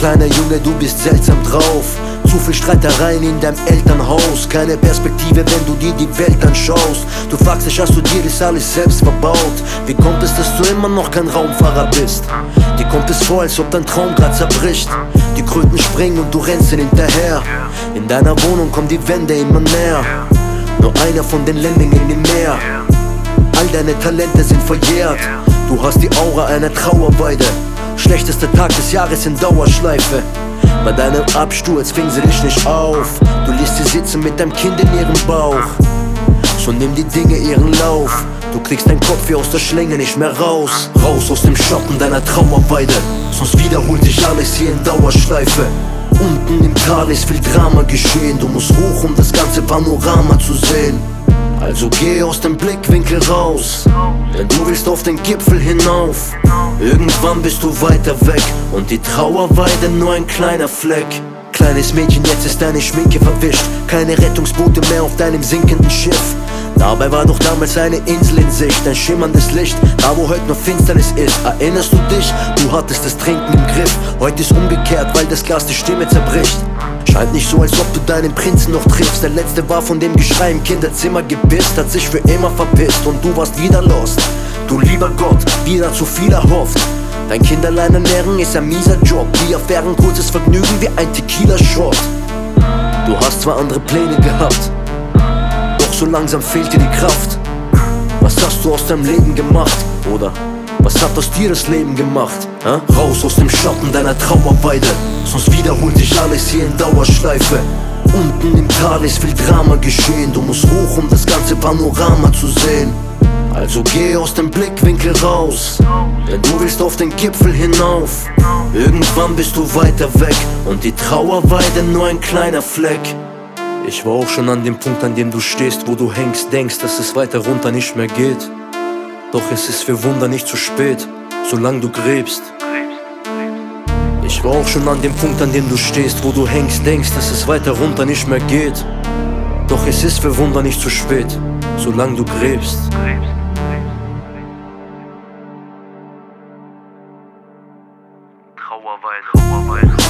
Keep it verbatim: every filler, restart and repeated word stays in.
kleiner Junge, du bist seltsam drauf. Zu viel Streitereien in deinem Elternhaus. Keine Perspektive, wenn du dir die Welt anschaust. Du fragst dich, hast du dir das alles selbst verbaut? Wie kommt es, dass du immer noch kein Raumfahrer bist? Dir kommt es vor, als ob dein Traum grad zerbricht. Die Kröten springen und du rennst ihnen hinterher. In deiner Wohnung kommen die Wände immer näher. Nur einer von den Lemmingen im Meer. All deine Talente sind verjährt. Du hast die Aura einer Trauerweide. Schlechtester Tag des Jahres in Dauerschleife. Bei deinem Absturz fing sie dich nicht auf. Du ließt sie sitzen mit deinem Kind in ihrem Bauch. So nimm die Dinge ihren Lauf. Du kriegst deinen Kopf hier aus der Schlinge nicht mehr raus. Raus aus dem Schatten deiner Trauerweide. Sonst wiederholt sich alles hier in Dauerschleife. Unten im Tal ist viel Drama geschehen. Du musst hoch, um das ganze Panorama zu sehen. Also geh aus dem Blickwinkel raus, denn du willst auf den Gipfel hinauf. Irgendwann bist du weiter weg und die Trauerweide nur ein kleiner Fleck. Kleines Mädchen, jetzt ist deine Schminke verwischt. Keine Rettungsboote mehr auf deinem sinkenden Schiff. Dabei war doch damals eine Insel in Sicht, ein schimmerndes Licht, da wo heute nur Finsternis ist. Erinnerst du dich? Du hattest das Trinken im Griff. Heute ist umgekehrt, weil das Glas die Stimme zerbricht. Scheint nicht so, als ob du deinen Prinzen noch triffst. Der letzte war von dem Geschrei im Kinderzimmer gebissen, hat sich für immer verpisst und du warst wieder lost. Du lieber Gott, wieder zu viel erhofft. Dein Kind allein ernähren ist ein mieser Job. Die Affären kurzes Vergnügen wie ein Tequila-Shot. Du hast zwar andere Pläne gehabt, doch so langsam fehlt dir die Kraft. Was hast du aus deinem Leben gemacht? Oder was hat aus dir das Leben gemacht? Ha? Raus aus dem Schatten deiner Trauerweide, sonst wiederholt sich alles hier in Dauerschleife. Unten im Tal ist viel Drama geschehen. Du musst hoch, um das ganze Panorama zu sehen. Also geh aus dem Blickwinkel raus, denn du willst auf den Gipfel hinauf. Irgendwann bist du weiter weg und die Trauerweide nur ein kleiner Fleck. Ich war auch schon an dem Punkt, an dem du stehst, wo du hängst, denkst, dass es weiter runter nicht mehr geht. Doch es ist für Wunder nicht zu spät, solange du gräbst. Ich war auch schon an dem Punkt, an dem du stehst, wo du hängst, denkst, dass es weiter runter nicht mehr geht. Doch es ist für Wunder nicht zu spät, solange du gräbst. Trauerweide.